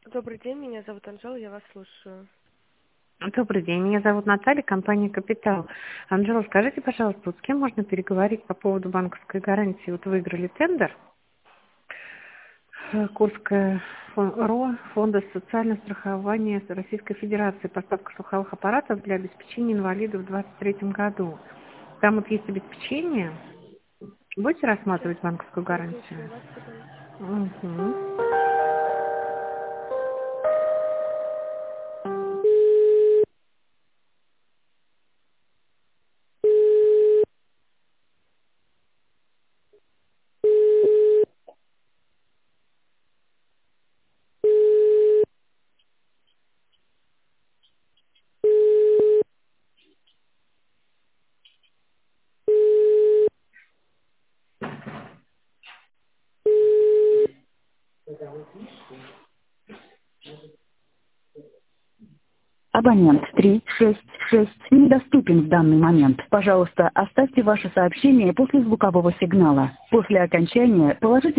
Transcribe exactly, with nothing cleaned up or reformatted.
Добрый день, меня зовут Анжела, я вас слушаю. Добрый день, меня зовут Наталья, компания «Капитал». Анжела, скажите, пожалуйста, вот с кем можно переговорить по поводу банковской гарантии? Вот выиграли тендер, э, Курская фон- РО, Фонда социального страхования Российской Федерации, поставка слуховых аппаратов для обеспечения инвалидов в двадцать третьем году. Там вот есть обеспечение. Будете Сейчас рассматривать банковскую запишу гарантию? вас, секундочку. Угу. Абонент три шесть шесть недоступен в данный момент. Пожалуйста, оставьте ваше сообщение после звукового сигнала. После окончания положите